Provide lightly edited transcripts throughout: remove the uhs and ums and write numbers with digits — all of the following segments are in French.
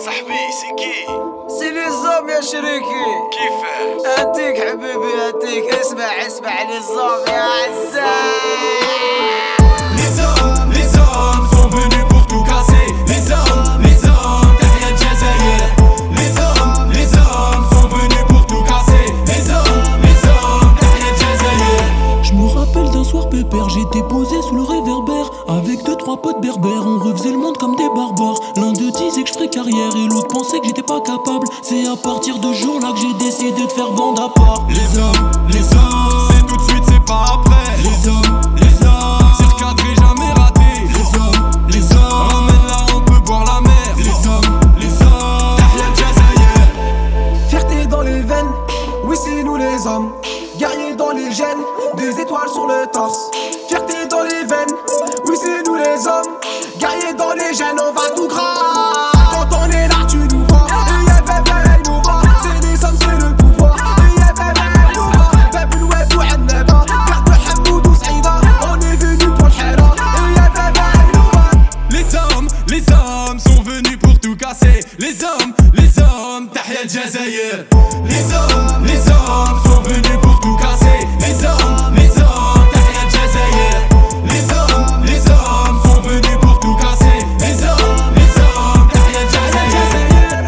صاحبي سي كي سي لي زوم يا شريكي. كيفاش هاتيك حبيبي هاتيك، اسمع لي زوم يا عزام. Les hommes sont venus pour tout casser. Les hommes, تحيا الجزائر. Les hommes sont venus pour tout casser. Les hommes, تحيا الجزائر. Je me rappelle d'un soir pépère, j'étais posé sous le réverbère avec 2-3 potes berbères, on refaisait le monde comme des barbares. L'un d'eux disait que je ferais carrière et l'autre pensait que j'étais pas capable. C'est à partir de ce jour là que j'ai décidé de faire bande à part. Les hommes, c'est tout de suite, c'est pas après. Les hommes, tir cadré jamais raté. Les hommes, ramène là on peut boire la mer. Les hommes, تحيا الجزائر. Fierté dans les veines, oui c'est nous les hommes. Guerriers dans les gènes, des étoiles sur le torse. Fierté dans les veines, oui c'est nous les hommes. Guerriers dans les gènes, on va tout gras. Quand on est là tu nous vois, et il nous voit. C'est les hommes, c'est le pouvoir, et il nous voit. Peuple oued ou Annaba, garde de Hamoud ou Saïda. On est venu pour le Hela, et il nous voit. Les hommes sont venus pour tout casser. Les hommes, تحيا الجزائر. Les hommes sont venus pour tout casser. Les hommes, تحيا الجزائر. Les hommes sont venus pour tout casser. Les hommes, تحيا الجزائر.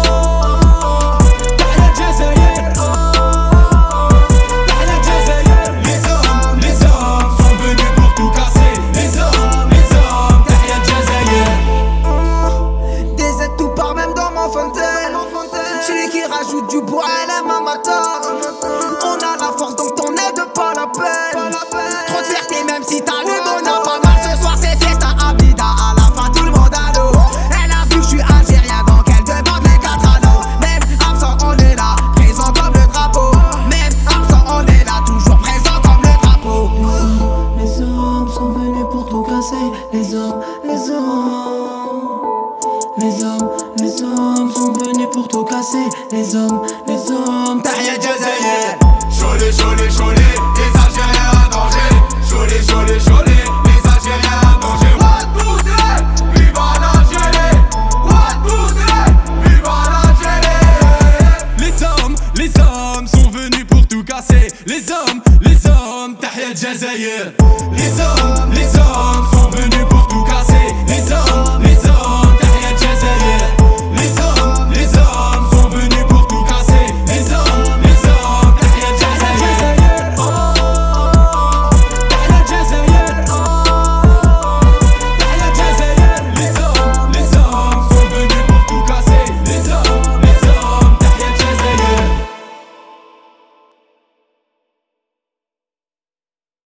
تحيا الجزائر. تحيا الجزائر. Les hommes sont venus pour tout casser. Les hommes, تحيا الجزائر. Des aides tout part même dans mon fontaine. Celui qui rajoute du bois à la mamata. On a la force donc t'en aide pas la peine. Trop de fierté même si t'as le bon n'a pas mal. Ce soir c'est fiesta Abida, à la fin tout le monde à l'eau. Elle a vu que je suis algérien donc elle demande les 4 anneaux. Même absent on est là, présent comme le drapeau. Même absent on est là, toujours présent comme le drapeau. Les hommes sont venus pour tout casser. Les hommes sont venus pour tout casser. Les hommes, تحيا الجزائر. Cholet, les Algériens à danger. Cholet,